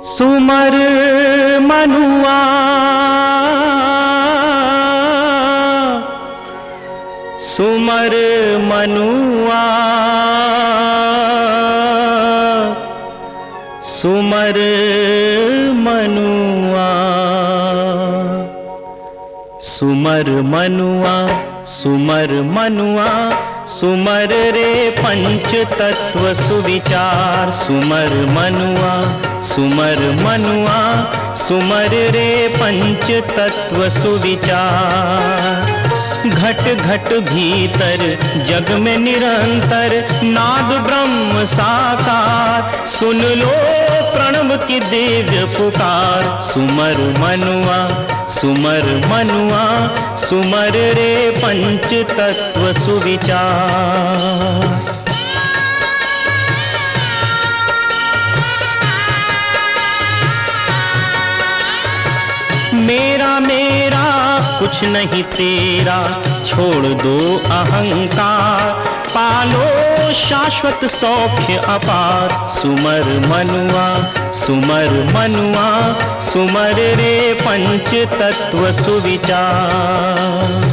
सुमर मनुआ सुमर मनुआ सुमर मनुआ सुमर मनुआ सुमर मनुआ सुमर रे पंच तत्व सुविचार सुमर मनुआ सुमर मनुआ सुमर रे पंच तत्व सुविचार। घट घट भीतर जग में निरंतर नाद ब्रह्म साकार सुन लो प्रणव की दिव्य पुकार सुमर मनुआ सुमर मनुआ सुमर रे पंच तत्व सुविचार। मेरा मेरा कुछ नहीं तेरा छोड़ दो अहंकार पालो शाश्वत सौख्य अपार सुमर मनुआ सुमर मनुआ सुमर रे पंच तत्व सुविचार।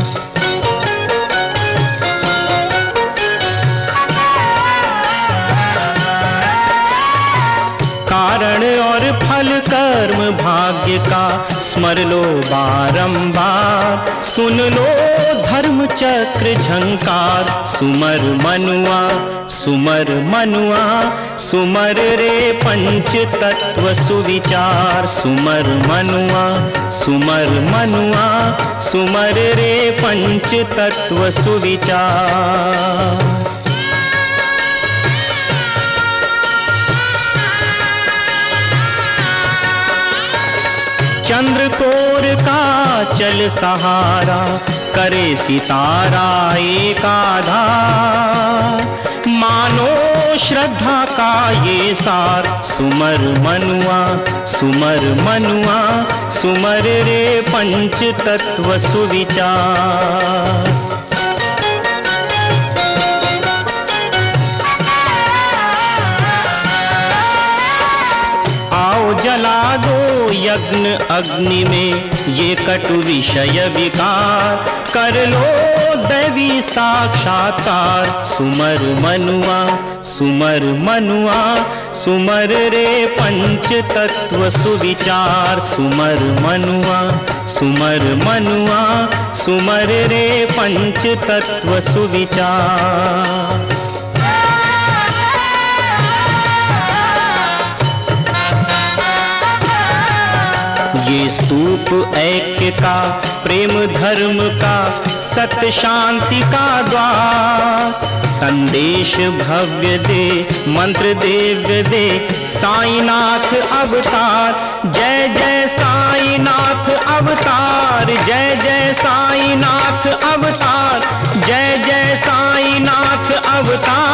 कारण और फल कर्म भाग्य का स्मर लो बारंबार सुन लो धर्म चक्र झंकार सुमर मनुआ सुमर मनुआ सुमर रे पंच तत्व सुविचार सुमर मनुआ सुमर मनुआ सुमर रे पंच तत्व सुविचार। चंद्रकोर का चल सहारा करे सितारा एक आधार मानो श्रद्धा का ये सार सुमर मनुआ सुमर मनुआ सुमर रे पंच तत्व सुविचार। आओ जला दो यज्ञ अग्नि में ये कटु विषय विकार कर लो दैवी साक्षात्कार सुमर मनुआ सुमर मनुआ सुमर रे पंच तत्व सुविचार सुमर मनुआ सुमर मनुआ सुमर रे पंच तत्व सुविचार। ये स्तूप ऐक्य का प्रेम धर्म का सत्य शांति का द्वार संदेश भव्य दे मंत्र दिव्य दे साईनाथ अवतार जय जय साईनाथ अवतार जय जय साईनाथ अवतार जय जय साईनाथ अवतार।